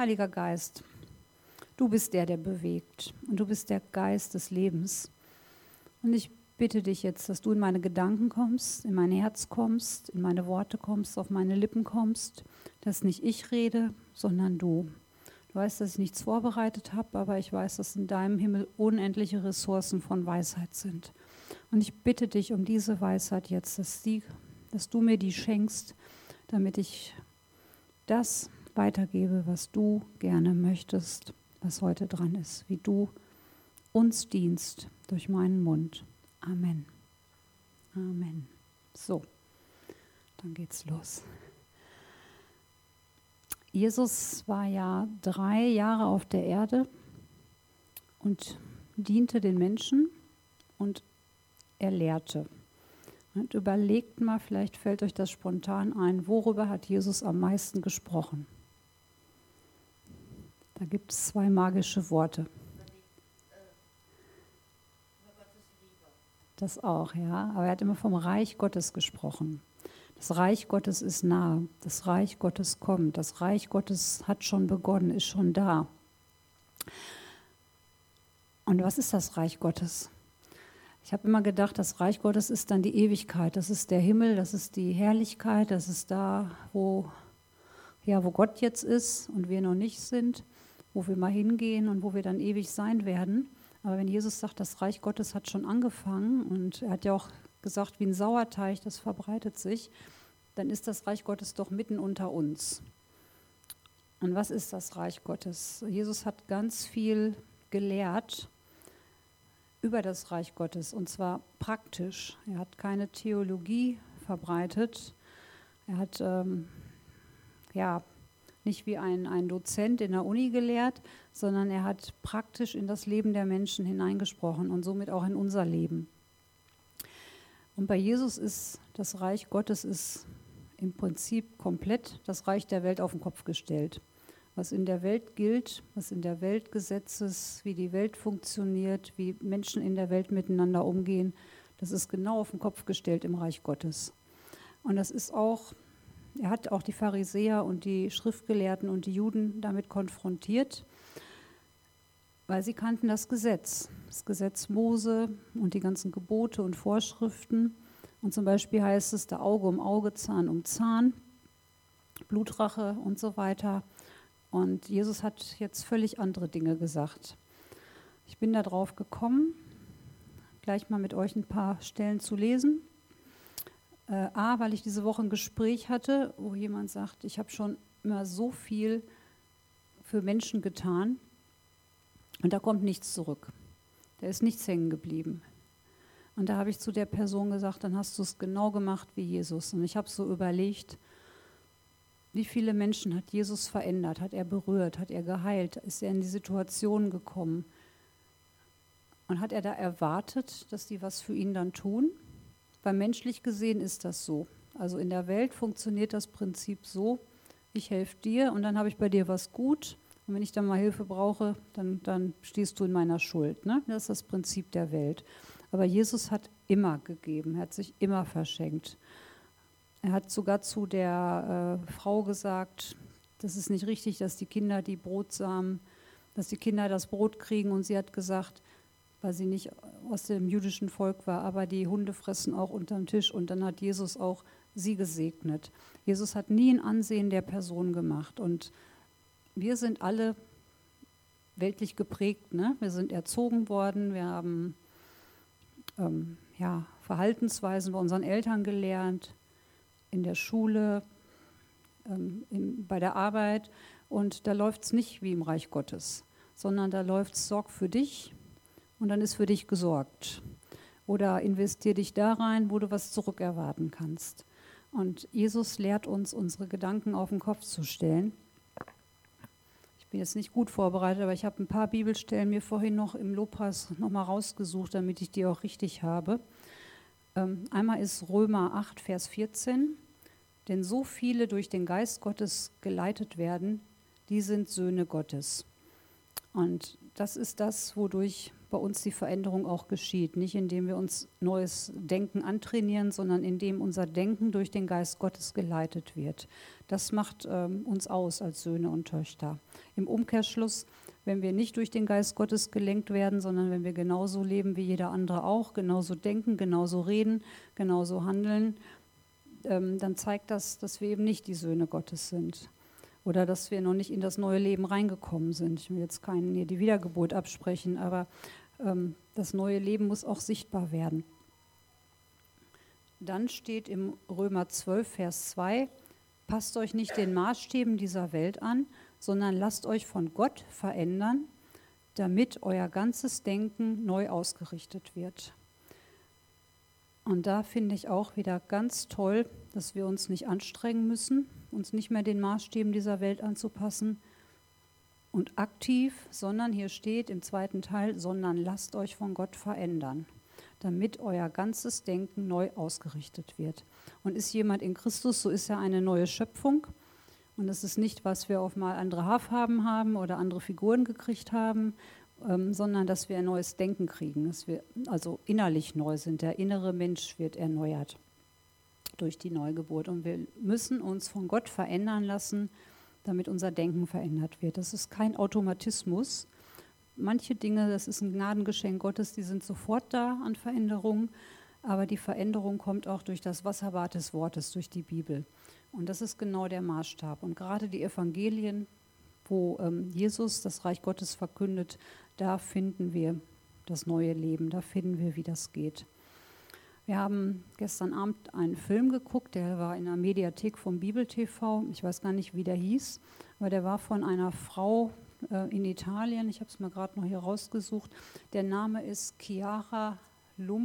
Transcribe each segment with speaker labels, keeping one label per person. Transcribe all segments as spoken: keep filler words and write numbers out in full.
Speaker 1: Heiliger Geist, du bist der, der bewegt und du bist der Geist des Lebens. Und ich bitte dich jetzt, dass du in meine Gedanken kommst, in mein Herz kommst, in meine Worte kommst, auf meine Lippen kommst, dass nicht ich rede, sondern du. Du weißt, dass ich nichts vorbereitet habe, aber ich weiß, dass in deinem Himmel unendliche Ressourcen von Weisheit sind. Und ich bitte dich um diese Weisheit jetzt, dass, die, dass du mir die schenkst, damit ich das weitergebe, was du gerne möchtest, was heute dran ist, wie du uns dienst durch meinen Mund. Amen. Amen. So, dann geht's los. Jesus war ja drei Jahre auf der Erde und diente den Menschen und er lehrte. Und überlegt mal, vielleicht fällt euch das spontan ein, worüber hat Jesus am meisten gesprochen? Da gibt es zwei magische Worte. Das auch, ja. Aber er hat immer vom Reich Gottes gesprochen. Das Reich Gottes ist nahe. Das Reich Gottes kommt. Das Reich Gottes hat schon begonnen, ist schon da. Und was ist das Reich Gottes? Ich habe immer gedacht, das Reich Gottes ist dann die Ewigkeit. Das ist der Himmel, das ist die Herrlichkeit, das ist da, wo, ja, wo Gott jetzt ist und wir noch nicht sind, wo wir mal hingehen und wo wir dann ewig sein werden. Aber wenn Jesus sagt, das Reich Gottes hat schon angefangen und er hat ja auch gesagt, wie ein Sauerteig, das verbreitet sich, dann ist das Reich Gottes doch mitten unter uns. Und was ist das Reich Gottes? Jesus hat ganz viel gelehrt über das Reich Gottes und zwar praktisch. Er hat keine Theologie verbreitet. Er hat ähm, ja nicht wie ein, ein Dozent in der Uni gelehrt, sondern er hat praktisch in das Leben der Menschen hineingesprochen und somit auch in unser Leben. Und bei Jesus ist das Reich Gottes ist im Prinzip komplett das Reich der Welt auf den Kopf gestellt. Was in der Welt gilt, was in der Welt Gesetz ist, wie die Welt funktioniert, wie Menschen in der Welt miteinander umgehen, das ist genau auf den Kopf gestellt im Reich Gottes. Und das ist auch, er hat auch die Pharisäer und die Schriftgelehrten und die Juden damit konfrontiert, weil sie kannten das Gesetz, das Gesetz Mose und die ganzen Gebote und Vorschriften. Und zum Beispiel heißt es, da Auge um Auge, Zahn um Zahn, Blutrache und so weiter. Und Jesus hat jetzt völlig andere Dinge gesagt. Ich bin da drauf gekommen, gleich mal mit euch ein paar Stellen zu lesen. Äh, A, weil ich diese Woche ein Gespräch hatte, wo jemand sagt, ich habe schon immer so viel für Menschen getan und da kommt nichts zurück. Da ist nichts hängen geblieben. Und da habe ich zu der Person gesagt, dann hast du es genau gemacht wie Jesus. Und ich habe so überlegt, wie viele Menschen hat Jesus verändert, hat er berührt, hat er geheilt, ist er in die Situation gekommen? Und hat er da erwartet, dass die was für ihn dann tun? Weil menschlich gesehen ist das so. Also in der Welt funktioniert das Prinzip so, ich helfe dir und dann habe ich bei dir was gut. Und wenn ich dann mal Hilfe brauche, dann, dann stehst du in meiner Schuld. Ne? Das ist das Prinzip der Welt. Aber Jesus hat immer gegeben, er hat sich immer verschenkt. Er hat sogar zu der äh, Frau gesagt, das ist nicht richtig, dass die Kinder die Brotsamen, dass die Kinder das Brot kriegen. Und sie hat gesagt, weil sie nicht aus dem jüdischen Volk war, aber die Hunde fressen auch unterm Tisch. Und dann hat Jesus auch sie gesegnet. Jesus hat nie ein Ansehen der Person gemacht. Und wir sind alle weltlich geprägt, ne? Wir sind erzogen worden, wir haben ähm, ja, Verhaltensweisen bei unseren Eltern gelernt, in der Schule, ähm, in, bei der Arbeit. Und da läuft es nicht wie im Reich Gottes, sondern da läuft es, sorg für dich und dann ist für dich gesorgt. Oder investier dich da rein, wo du was zurückerwarten kannst. Und Jesus lehrt uns, unsere Gedanken auf den Kopf zu stellen. Ich bin jetzt nicht gut vorbereitet, aber ich habe ein paar Bibelstellen mir vorhin noch im Lobpreis nochmal rausgesucht, damit ich die auch richtig habe. Ähm, einmal ist Römer acht, Vers vierzehn. Denn so viele durch den Geist Gottes geleitet werden, die sind Söhne Gottes. Und das ist das, wodurch bei uns die Veränderung auch geschieht. Nicht indem wir uns neues Denken antrainieren, sondern indem unser Denken durch den Geist Gottes geleitet wird. Das macht ähm, uns aus als Söhne und Töchter. Im Umkehrschluss, wenn wir nicht durch den Geist Gottes gelenkt werden, sondern wenn wir genauso leben wie jeder andere auch, genauso denken, genauso reden, genauso handeln, ähm, dann zeigt das, dass wir eben nicht die Söhne Gottes sind. Oder dass wir noch nicht in das neue Leben reingekommen sind. Ich will jetzt keinen hier die Wiedergeburt absprechen, aber ähm, das neue Leben muss auch sichtbar werden. Dann steht im Römer zwölf, Vers zwei, passt euch nicht den Maßstäben dieser Welt an, sondern lasst euch von Gott verändern, damit euer ganzes Denken neu ausgerichtet wird. Und da finde ich auch wieder ganz toll, dass wir uns nicht anstrengen müssen, uns nicht mehr den Maßstäben dieser Welt anzupassen und aktiv, sondern hier steht im zweiten Teil, sondern lasst euch von Gott verändern, damit euer ganzes Denken neu ausgerichtet wird. Und ist jemand in Christus, so ist er eine neue Schöpfung. Und das ist nicht, was wir auf mal andere Haarfarben haben oder andere Figuren gekriegt haben, ähm, sondern dass wir ein neues Denken kriegen, dass wir also innerlich neu sind. Der innere Mensch wird erneuert durch die Neugeburt. Und wir müssen uns von Gott verändern lassen, damit unser Denken verändert wird. Das ist kein Automatismus. Manche Dinge, das ist ein Gnadengeschenk Gottes, die sind sofort da an Veränderung. Aber die Veränderung kommt auch durch das Wasserbad des Wortes, durch die Bibel. Und das ist genau der Maßstab. Und gerade die Evangelien, wo ähm, Jesus das Reich Gottes verkündet, da finden wir das neue Leben, da finden wir, wie das geht. Wir haben gestern Abend einen Film geguckt, der war in der Mediathek vom Bibel T V. Ich weiß gar nicht, wie der hieß, aber der war von einer Frau äh, in Italien. Ich habe es mir gerade noch hier rausgesucht. Der Name ist Chiara Lum,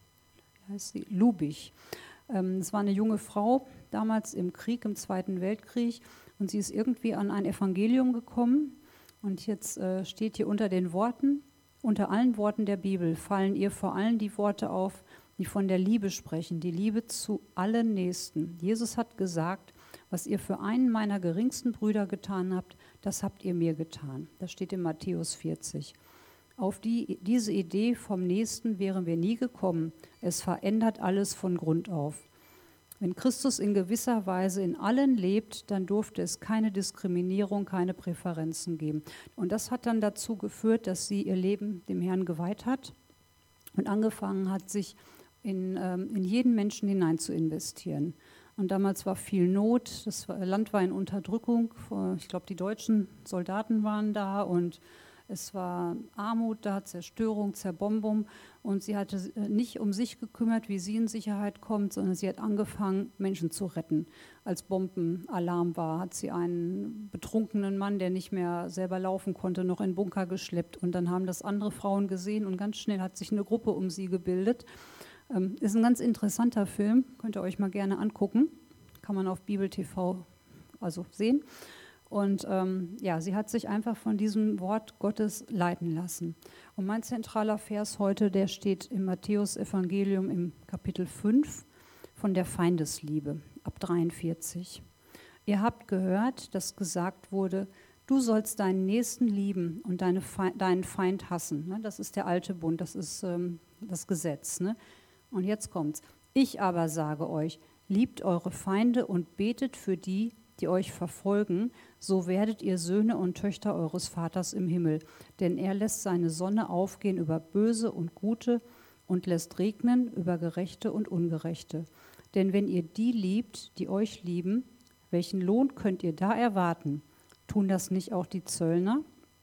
Speaker 1: wie heißt sie? Lubich. Ähm, das war eine junge Frau, damals im Krieg, im Zweiten Weltkrieg. Und sie ist irgendwie an ein Evangelium gekommen. Und jetzt äh, steht hier unter den Worten, unter allen Worten der Bibel fallen ihr vor allem die Worte auf, die von der Liebe sprechen, die Liebe zu allen Nächsten. Jesus hat gesagt, was ihr für einen meiner geringsten Brüder getan habt, das habt ihr mir getan. Das steht in Matthäus vierzig. Auf die, diese Idee vom Nächsten wären wir nie gekommen. Es verändert alles von Grund auf. Wenn Christus in gewisser Weise in allen lebt, dann durfte es keine Diskriminierung, keine Präferenzen geben. Und das hat dann dazu geführt, dass sie ihr Leben dem Herrn geweiht hat und angefangen hat, sich in, ähm, in jeden Menschen hinein zu investieren. Und damals war viel Not, das Land war in Unterdrückung, ich glaube die deutschen Soldaten waren da und es war Armut da, Zerstörung, Zerbombung und sie hatte nicht um sich gekümmert, wie sie in Sicherheit kommt, sondern sie hat angefangen, Menschen zu retten. Als Bombenalarm war, hat sie einen betrunkenen Mann, der nicht mehr selber laufen konnte, noch in den Bunker geschleppt und dann haben das andere Frauen gesehen und ganz schnell hat sich eine Gruppe um sie gebildet. Ähm, ist ein ganz interessanter Film, könnt ihr euch mal gerne angucken, kann man auf Bibel T V also sehen. Und ähm, ja, sie hat sich einfach von diesem Wort Gottes leiten lassen. Und mein zentraler Vers heute, der steht im Matthäus-Evangelium im Kapitel fünf von der Feindesliebe, ab dreiundvierzig. Ihr habt gehört, dass gesagt wurde, du sollst deinen Nächsten lieben und deine Fe- deinen Feind hassen. Ne? Das ist der alte Bund, das ist ähm, das Gesetz. Ne? Und jetzt kommt's. Ich aber sage euch, liebt eure Feinde und betet für die, die euch verfolgen, so werdet ihr Söhne und Töchter eures Vaters im Himmel. Denn er lässt seine Sonne aufgehen über Böse und Gute und lässt regnen über Gerechte und Ungerechte. Denn wenn ihr die liebt, die euch lieben, welchen Lohn könnt ihr da erwarten? Tun das nicht auch die Zöllner?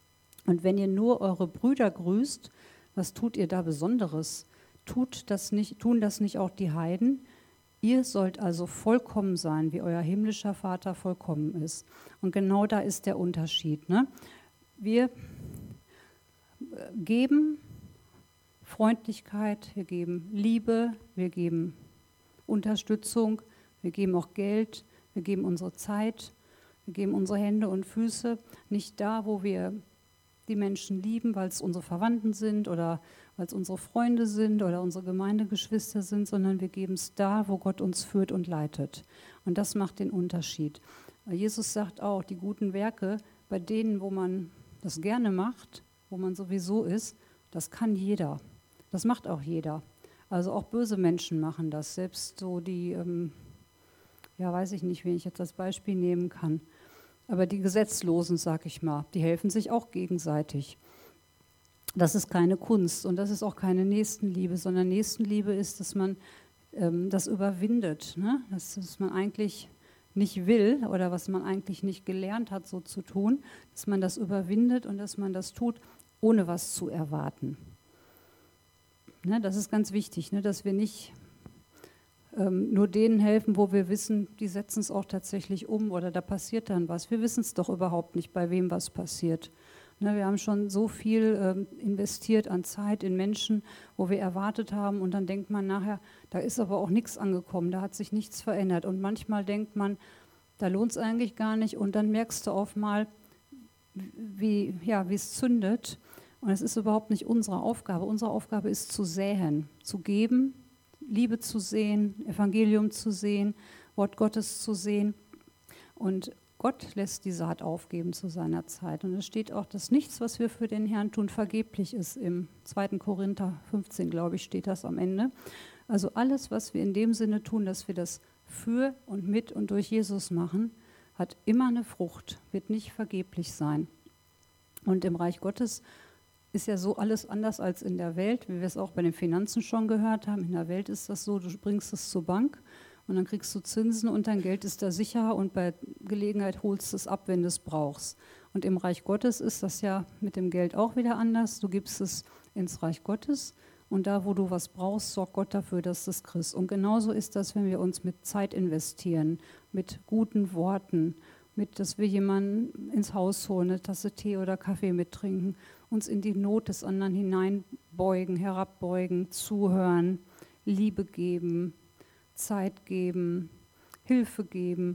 Speaker 1: Und wenn ihr nur eure Brüder grüßt, was tut ihr da Besonderes? Tut das nicht, tun das nicht auch die Heiden? Ihr sollt also vollkommen sein, wie euer himmlischer Vater vollkommen ist. Und genau da ist der Unterschied. Ne? Wir geben Freundlichkeit, wir geben Liebe, wir geben Unterstützung, wir geben auch Geld, wir geben unsere Zeit, wir geben unsere Hände und Füße. Nicht da, wo wir die Menschen lieben, weil es unsere Verwandten sind oder weil es unsere Freunde sind oder unsere Gemeindegeschwister sind, sondern wir geben es da, wo Gott uns führt und leitet. Und das macht den Unterschied. Jesus sagt auch, die guten Werke, bei denen, wo man das gerne macht, wo man sowieso ist, Das kann jeder. Das macht auch jeder. Also auch böse Menschen machen das. Selbst so die, ähm, ja weiß ich nicht, wen ich jetzt als Beispiel nehmen kann. Aber die Gesetzlosen, sag ich mal, die helfen sich auch gegenseitig. Das ist keine Kunst und das ist auch keine Nächstenliebe, sondern Nächstenliebe ist, dass man ähm, das überwindet, ne? dass, dass man eigentlich nicht will oder was man eigentlich nicht gelernt hat, so zu tun, dass man das überwindet und dass man das tut, ohne was zu erwarten. Ne? Das ist ganz wichtig, ne? Dass wir nicht ähm, nur denen helfen, wo wir wissen, die setzen es auch tatsächlich um oder da passiert dann was. Wir wissen es doch überhaupt nicht, bei wem was passiert. Ne, wir haben schon so viel ähm, investiert an Zeit in Menschen, wo wir erwartet haben und dann denkt man nachher, da ist aber auch nichts angekommen, da hat sich nichts verändert. Und manchmal denkt man, da lohnt es eigentlich gar nicht und dann merkst du auf mal, wie, ja, wie es zündet. Und es ist überhaupt nicht unsere Aufgabe. Unsere Aufgabe ist zu säen, zu geben, Liebe zu sehen, Evangelium zu sehen, Wort Gottes zu sehen. Und Gott lässt die Saat aufgeben zu seiner Zeit. Und es steht auch, dass nichts, was wir für den Herrn tun, vergeblich ist. Im zweiten Korinther fünfzehn, glaube ich, steht das am Ende. Also alles, was wir in dem Sinne tun, dass wir das für und mit und durch Jesus machen, hat immer eine Frucht, wird nicht vergeblich sein. Und im Reich Gottes ist ja so alles anders als in der Welt, wie wir es auch bei den Finanzen schon gehört haben. In der Welt ist das so, du bringst es zur Bank und dann kriegst du Zinsen und dein Geld ist da sicher und bei Gelegenheit holst du es ab, wenn du es brauchst. Und im Reich Gottes ist das ja mit dem Geld auch wieder anders. Du gibst es ins Reich Gottes und da, wo du was brauchst, sorgt Gott dafür, dass du es kriegst. Und genauso ist das, wenn wir uns mit Zeit investieren, mit guten Worten, mit, dass wir jemanden ins Haus holen, eine Tasse Tee oder Kaffee mittrinken, uns in die Not des anderen hineinbeugen, herabbeugen, zuhören, Liebe geben, Zeit geben, Hilfe geben.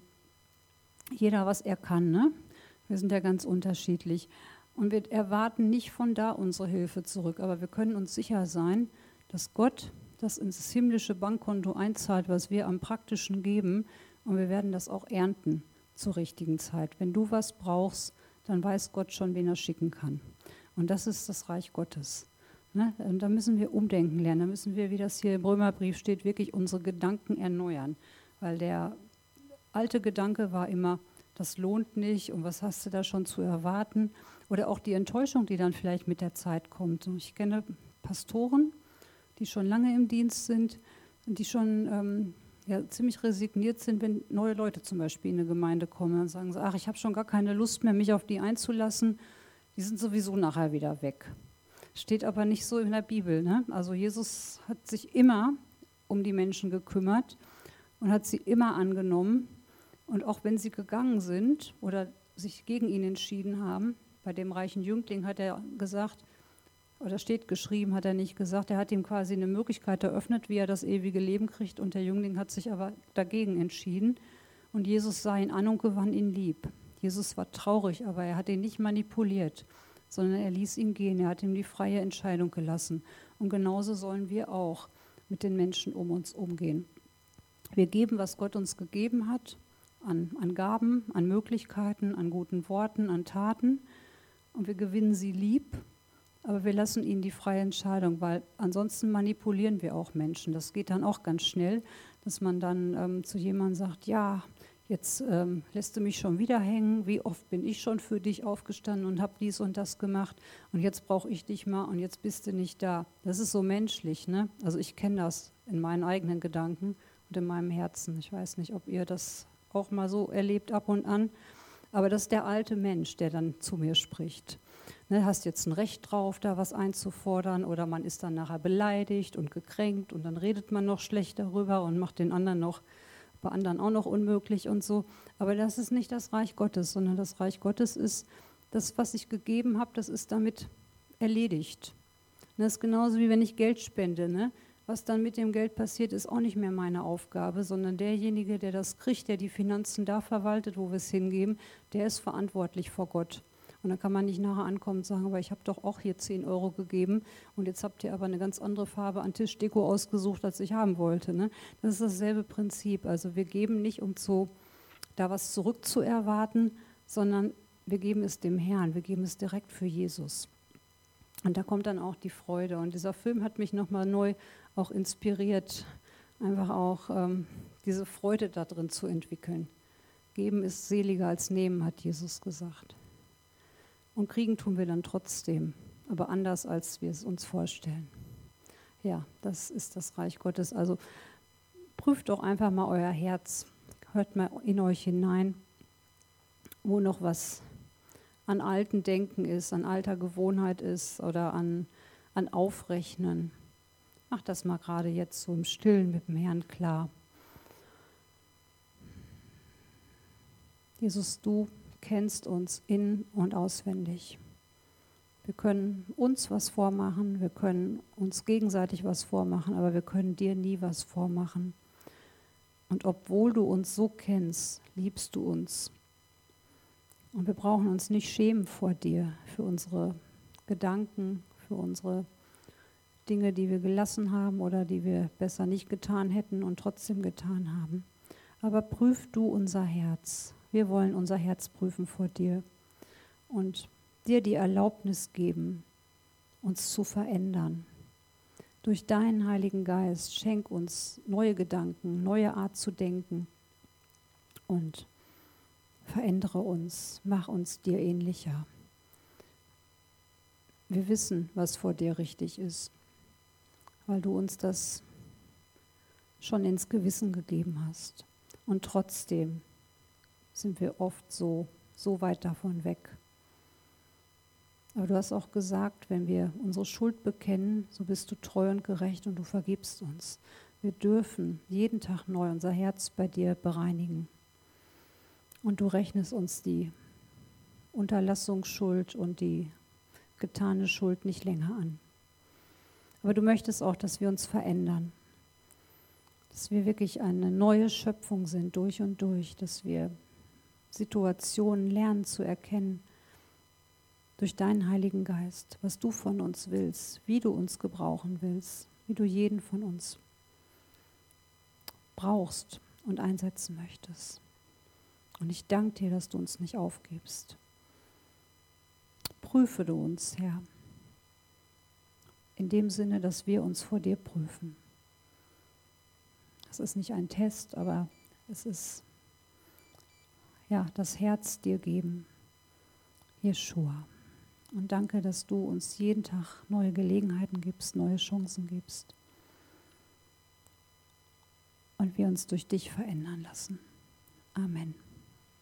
Speaker 1: Jeder, was er kann, ne? Wir sind ja ganz unterschiedlich. Und wir erwarten nicht von da unsere Hilfe zurück, aber wir können uns sicher sein, dass Gott das ins himmlische Bankkonto einzahlt, was wir am Praktischen geben, und wir werden das auch ernten zur richtigen Zeit. Wenn du was brauchst, dann weiß Gott schon, wen er schicken kann. Und das ist das Reich Gottes. Ne? Und da müssen wir umdenken lernen, da müssen wir, wie das hier im Römerbrief steht, wirklich unsere Gedanken erneuern. Weil der alte Gedanke war immer, das lohnt nicht und was hast du da schon zu erwarten? Oder auch die Enttäuschung, die dann vielleicht mit der Zeit kommt. Und ich kenne Pastoren, die schon lange im Dienst sind und die schon ähm, ja, ziemlich resigniert sind, wenn neue Leute zum Beispiel in eine Gemeinde kommen. Dann sagen sie, ach, ich habe schon gar keine Lust mehr, mich auf die einzulassen. Die sind sowieso nachher wieder weg. Steht aber nicht so in der Bibel. Ne? Also Jesus hat sich immer um die Menschen gekümmert und hat sie immer angenommen. Und auch wenn sie gegangen sind oder sich gegen ihn entschieden haben, bei dem reichen Jüngling hat er gesagt, oder steht geschrieben, hat er nicht gesagt, er hat ihm quasi eine Möglichkeit eröffnet, wie er das ewige Leben kriegt. Und der Jüngling hat sich aber dagegen entschieden. Und Jesus sah ihn an und gewann ihn lieb. Jesus war traurig, aber er hat ihn nicht manipuliert, sondern er ließ ihn gehen. Er hat ihm die freie Entscheidung gelassen. Und genauso sollen wir auch mit den Menschen um uns umgehen. Wir geben, was Gott uns gegeben hat, an, an Gaben, an Möglichkeiten, an guten Worten, an Taten. Und wir gewinnen sie lieb, aber wir lassen ihnen die freie Entscheidung, weil ansonsten manipulieren wir auch Menschen. Das geht dann auch ganz schnell, dass man dann ähm, zu jemandem sagt, ja, jetzt ähm, lässt du mich schon wieder hängen, wie oft bin ich schon für dich aufgestanden und habe dies und das gemacht und jetzt brauche ich dich mal und jetzt bist du nicht da. Das ist so menschlich, ne? Also ich kenne das in meinen eigenen Gedanken und in meinem Herzen. Ich weiß nicht, ob ihr das auch mal so erlebt ab und an, aber das ist der alte Mensch, der dann zu mir spricht. Ne, hast jetzt ein Recht drauf, da was einzufordern, oder man ist dann nachher beleidigt und gekränkt und dann redet man noch schlecht darüber und macht den anderen noch, bei anderen auch noch unmöglich und so. Aber das ist nicht das Reich Gottes, sondern das Reich Gottes ist, das, was ich gegeben habe, das ist damit erledigt. Das ist genauso wie wenn ich Geld spende, ne? Was dann mit dem Geld passiert, ist auch nicht mehr meine Aufgabe, sondern derjenige, der das kriegt, der die Finanzen da verwaltet, wo wir es hingeben, der ist verantwortlich vor Gott. Und dann kann man nicht nachher ankommen und sagen, aber ich habe doch auch hier zehn Euro gegeben und jetzt habt ihr aber eine ganz andere Farbe an Tischdeko ausgesucht, als ich haben wollte. Ne? Das ist dasselbe Prinzip. Also wir geben nicht, um zu, da was zurückzuerwarten, sondern wir geben es dem Herrn, wir geben es direkt für Jesus. Und da kommt dann auch die Freude. Und dieser Film hat mich nochmal neu auch inspiriert, einfach auch ähm, diese Freude da drin zu entwickeln. Geben ist seliger als nehmen, hat Jesus gesagt. Und kriegen tun wir dann trotzdem, aber anders, als wir es uns vorstellen. Ja, das ist das Reich Gottes. Also prüft doch einfach mal euer Herz, hört mal in euch hinein, wo noch was an alten Denken ist, an alter Gewohnheit ist oder an, an Aufrechnen. Macht das mal gerade jetzt so im Stillen mit dem Herrn klar. Jesus, du kennst uns in- und auswendig. Wir können uns was vormachen, wir können uns gegenseitig was vormachen, aber wir können dir nie was vormachen. Und obwohl du uns so kennst, liebst du uns. Und wir brauchen uns nicht schämen vor dir für unsere Gedanken, für unsere Dinge, die wir gelassen haben oder die wir besser nicht getan hätten und trotzdem getan haben. Aber prüf du unser Herz. Wir wollen unser Herz prüfen vor dir und dir die Erlaubnis geben, uns zu verändern. Durch deinen Heiligen Geist schenk uns neue Gedanken, neue Art zu denken und verändere uns, mach uns dir ähnlicher. Wir wissen, was vor dir richtig ist, weil du uns das schon ins Gewissen gegeben hast. Und trotzdem sind wir oft so, so weit davon weg. Aber du hast auch gesagt, wenn wir unsere Schuld bekennen, so bist du treu und gerecht und du vergibst uns. Wir dürfen jeden Tag neu unser Herz bei dir bereinigen. Und du rechnest uns die Unterlassungsschuld und die getane Schuld nicht länger an. Aber du möchtest auch, dass wir uns verändern. Dass wir wirklich eine neue Schöpfung sind, durch und durch. Dass wir Situationen lernen zu erkennen, durch deinen Heiligen Geist, was du von uns willst, wie du uns gebrauchen willst, wie du jeden von uns brauchst und einsetzen möchtest. Und ich danke dir, dass du uns nicht aufgibst. Prüfe du uns, Herr, in dem Sinne, dass wir uns vor dir prüfen. Das ist nicht ein Test, aber es ist ja das Herz dir geben, Jeschua. Und danke, dass du uns jeden Tag neue Gelegenheiten gibst, neue Chancen gibst. Und wir uns durch dich verändern lassen. Amen.